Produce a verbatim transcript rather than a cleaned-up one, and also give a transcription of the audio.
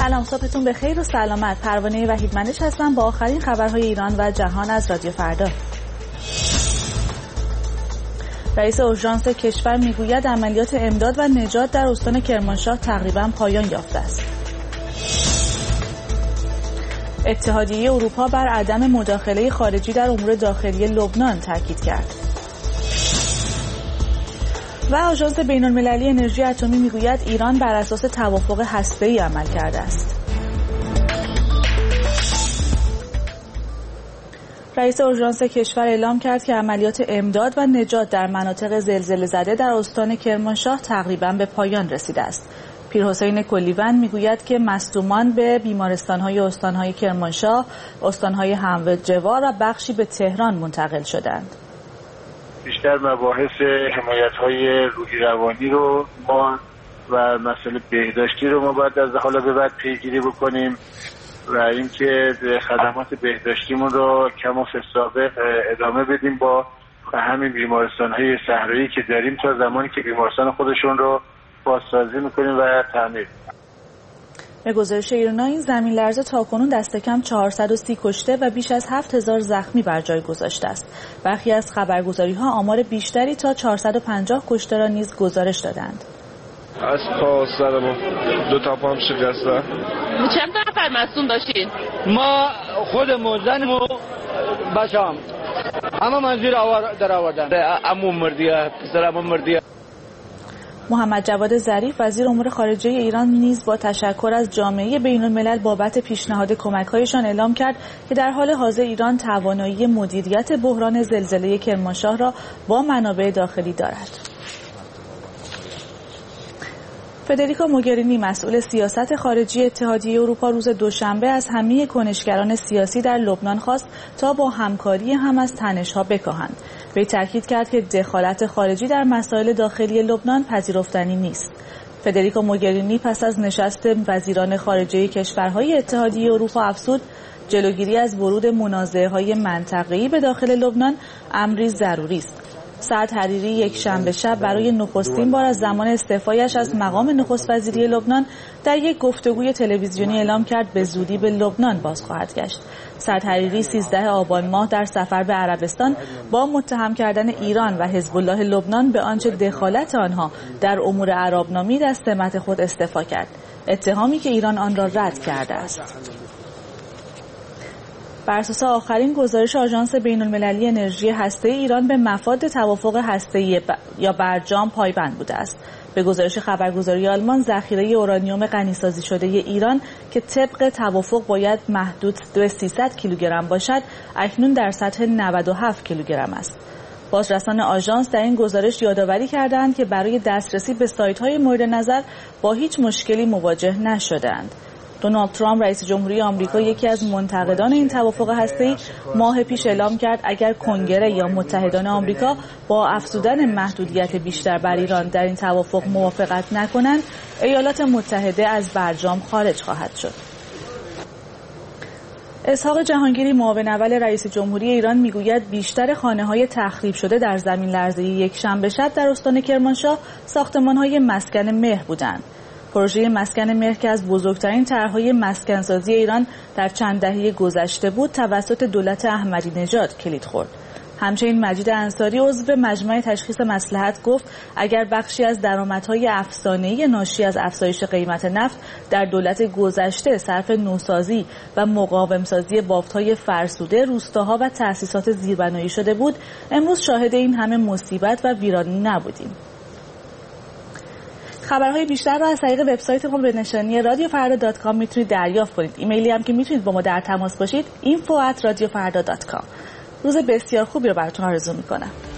سلام، صبحتون بخیر و سلامت. پروانه وحیدمنش هستم با آخرین خبرهای ایران و جهان از رادیو فردا. رئیس اورژانس کشور میگوید عملیات امداد و نجات در استان کرمانشاه تقریبا پایان یافته است. اتحادیه اروپا بر عدم مداخله خارجی در امور داخلی لبنان تاکید کرد. و آژانس بین‌المللی انرژی اتمی میگوید ایران بر اساس توافق هسته‌ای عمل کرده است. رئیس اورژانس کشور اعلام کرد که عملیات امداد و نجات در مناطق زلزله زده در استان کرمانشاه تقریباً به پایان رسیده است. پیرحسین کلیوند میگوید که مصدومان به بیمارستان‌های استان‌های کرمانشاه، استان‌های همجوار و بخشی به تهران منتقل شدند. بیشتر مباحث حمایت‌های روحی روانی رو ما و مسئله بهداشتی رو ما باید از حالا به بعد پیگیری بکنیم و اینکه خدمات بهداشتیمون رو کم و سابق ادامه بدیم با همین بیمارستان‌های صحرایی که داریم تا زمانی که بیمارستان خودشون رو بازسازی می‌کنیم و تعمیر. به گزارش ایرنا این زمین لرزه تاکنون دست کم چهارصد و سی کشته و بیش از هفت هزار زخمی بر جای گذاشته است. برخی از خبرگزاری‌ها آمار بیشتری تا چهارصد و پنجاه کشته را نیز گزارش دادند. از پا سرمون دو تا پام شکسته. چند نفر مصدوم داشتین؟ ما خودمون زنمو بچه‌ام اما منظور آور در آوردن. عمو مردیه، پسرم مردیه. محمد جواد ظریف وزیر امور خارجه ایران نیز با تشکر از جامعه بین‌الملل بابت پیشنهاد کمک‌هایشان اعلام کرد که در حال حاضر ایران توانایی مدیریت بحران زلزله کرمانشاه را با منابع داخلی دارد. فدریکا موگرینی مسئول سیاست خارجی اتحادیه اروپا روز دوشنبه از همه کنشگران سیاسی در لبنان خواست تا با همکاری هم از تنش‌ها بکاهند. وی تاکید کرد که دخالت خارجی در مسائل داخلی لبنان پذیرفتنی نیست. فدریکا موگرینی پس از نشست وزیران خارجه کشورهای اتحادیه اروپا افزود جلوگیری از ورود منازعه‌های منطقه‌ای به داخل لبنان امری ضروری است. سعد حریری یک شنبه شب برای نخستین بار از زمان استعفایش از مقام نخست وزیری لبنان در یک گفتگوی تلویزیونی اعلام کرد به زودی به لبنان باز خواهد گشت. سعد حریری سیزده آبان ماه در سفر به عربستان با متهم کردن ایران و حزب الله لبنان به آنچه دخالت آنها در امور عرب نامید از سمت خود استعفا کرد، اتهامی که ایران آن را رد کرده است. بر اساس آخرین گزارش آژانس بین‌المللی انرژی هسته‌ای ایران به مفاد توافق هسته‌ای ب... یا برجام پایبند بوده است. به گزارش خبرگزاری آلمان ذخیره اورانیوم غنیسازی شده ایران که طبق توافق باید محدود به سیصد کیلوگرم باشد، اکنون در سطح نود و هفت کیلوگرم است. بازرسان آژانس در این گزارش یادآوری کردند که برای دسترسی به سایت‌های مورد نظر با هیچ مشکلی مواجه نشدند. دونالد ترامپ رئیس جمهوری آمریکا یکی از منتقدان این توافق هسته‌ای ماه پیش اعلام کرد اگر کنگره یا متحدان آمریکا با افزودن محدودیت بیشتر بر ایران در این توافق موافقت نکنند، ایالات متحده از برجام خارج خواهد شد. اسحاق جهانگیری معاون اول رئیس جمهوری ایران میگوید بیشتر خانه‌های تخریب شده در زمین لرزه یک شنبه شب در استان کرمانشاه ساختمان‌های مسکن مهر بودند. پروژه مسکن مهر که از بزرگترین طرح‌های مسکنسازی ایران در چند دهه گذشته بود توسط دولت احمدی نژاد کلید خورد. همچنین مجید انصاری عضو مجمع تشخیص مصلحت گفت اگر بخشی از درآمدهای افسانه‌ای ناشی از افزایش قیمت نفت در دولت گذشته صرف نوسازی و مقاوم‌سازی بافت‌های فرسوده روستاها و تأسیسات زیربنایی شده بود، امروز شاهد این همه مصیبت و ویرانی نبودیم. خبرهای بیشتر را از طریق وبسایت ما به نشانی رادیو فردا دات کام میتونید دریافت کنید. ایمیلی هم که میتونید با ما در تماس باشید اینفو ات رادیو فردا دات کام. روز بسیار خوبی رو براتون آرزو میکنم.